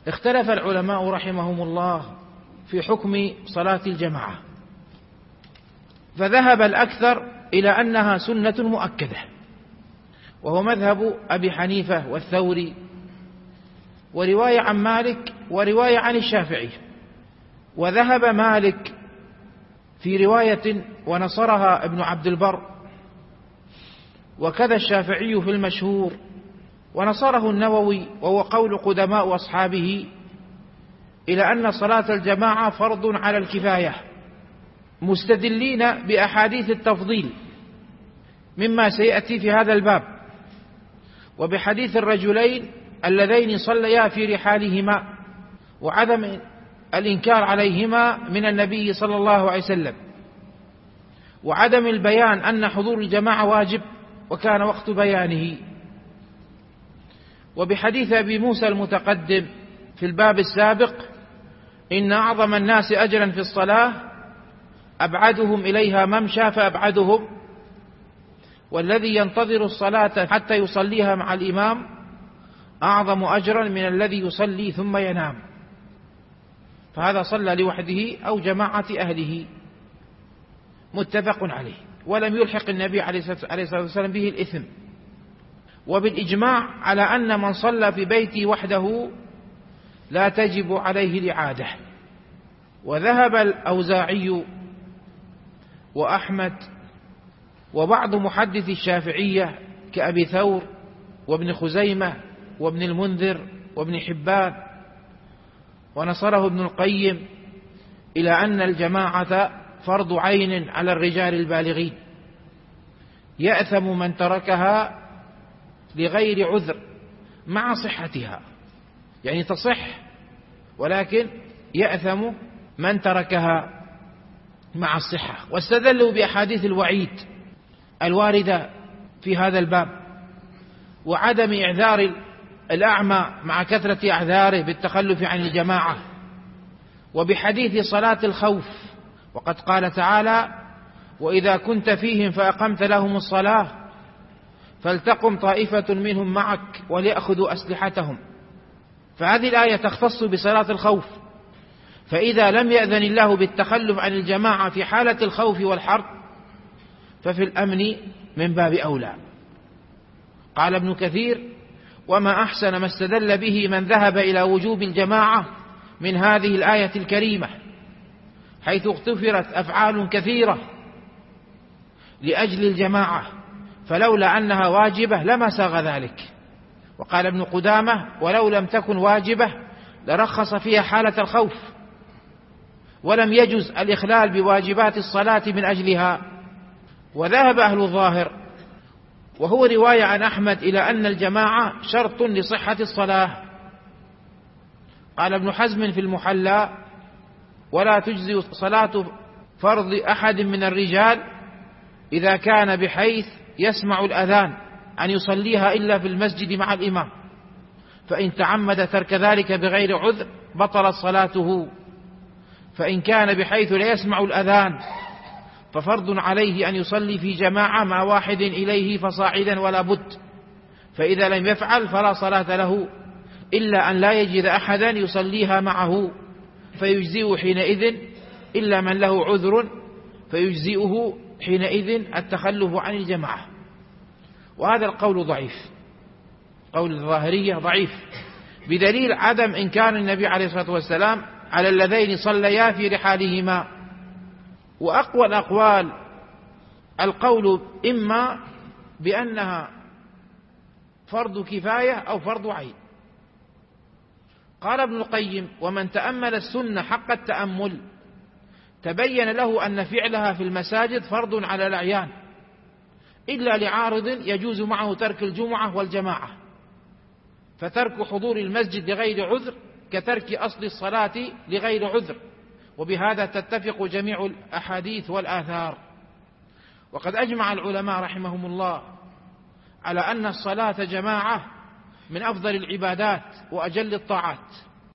اختلف العلماء رحمهم الله في حكم صلاة الجماعة، فذهب الأكثر إلى أنها سنة مؤكدة، وهو مذهب أبي حنيفة والثوري، ورواية عن مالك، ورواية عن الشافعي. وذهب مالك في رواية ونصرها ابن عبد البر، وكذا الشافعي في المشهور، ونصره النووي، وهو قول قدماء أصحابه، إلى أن صلاة الجماعة فرض على الكفاية، مستدلين بأحاديث التفضيل مما سيأتي في هذا الباب، وبحديث الرجلين اللذين صليا في رحالهما، وعدم الإنكار عليهما من النبي صلى الله عليه وسلم، وعدم البيان أن حضور الجماعة واجب وكان وقت بيانه، وبحديث أبي موسى المتقدم في الباب السابق: إن أعظم الناس أجرا في الصلاة أبعدهم إليها ممشى فأبعدهم، والذي ينتظر الصلاة حتى يصليها مع الإمام أعظم أجرا من الذي يصلي ثم ينام. فهذا صلى لوحده أو جماعة أهله، متفق عليه، ولم يلحق النبي عليه الصلاة والسلام به الإثم. وبالإجماع على أن من صلى في بيته وحده لا تجب عليه الإعادة. وذهب الأوزاعي وأحمد وبعض محدث الشافعية كأبي ثور وابن خزيمة وابن المنذر وابن حبان، ونصره ابن القيم، إلى أن الجماعة فرض عين على الرجال البالغين، يأثم من تركها لغير عذر مع صحتها، يعني تصح ولكن يأثم من تركها مع الصحة. واستدلوا بأحاديث الوعيد الواردة في هذا الباب، وعدم إعذار الأعمى مع كثرة أعذاره بالتخلف عن الجماعة، وبحديث صلاة الخوف، وقد قال تعالى: وإذا كنت فيهم فأقمت لهم الصلاة فلتقم طائفة منهم معك وليأخذوا أسلحتهم. فهذه الآية تختص بصلاة الخوف، فإذا لم يأذن الله بالتخلف عن الجماعة في حالة الخوف والحرب ففي الأمن من باب أولى. قال ابن كثير: وما أحسن ما استدل به من ذهب إلى وجوب الجماعة من هذه الآية الكريمة، حيث اغتفرت أفعال كثيرة لأجل الجماعة، فلولا أنها واجبة لما ساغ ذلك. وقال ابن قدامة: ولو لم تكن واجبة لرخص فيها حالة الخوف، ولم يجز الإخلال بواجبات الصلاة من أجلها. وذهب أهل الظاهر، وهو رواية عن أحمد، إلى أن الجماعة شرط لصحة الصلاة. قال ابن حزم في المحلى: ولا تجزي صلاة فرض أحد من الرجال إذا كان بحيث يسمع الأذان أن يصليها إلا في المسجد مع الإمام، فإن تعمد ترك ذلك بغير عذر بطلت صلاته. فإن كان بحيث لا يسمع الأذان ففرض عليه أن يصلي في جماعة مع واحد إليه فصاعدا ولا بد، فإذا لم يفعل فلا صلاة له إلا أن لا يجد أحدا يصليها معه، فيجزئه حينئذ، إلا من له عذر فيجزئه حينئذ التخلف عن الجماعة. وهذا القول ضعيف، قول الظاهرية ضعيف، بدليل عدم إنكار النبي عليه الصلاة والسلام على اللذين صليا في رحالهما. وأقوى الأقوال القول إما بأنها فرض كفاية أو فرض عين. قال ابن القيم: ومن تأمل السنة حق التأمل تبين له أن فعلها في المساجد فرض على الأعيان، إلا لعارض يجوز معه ترك الجمعة والجماعة، فترك حضور المسجد لغير عذر كترك أصل الصلاة لغير عذر، وبهذا تتفق جميع الأحاديث والآثار. وقد أجمع العلماء رحمهم الله على أن الصلاة جماعة من أفضل العبادات وأجل الطاعات،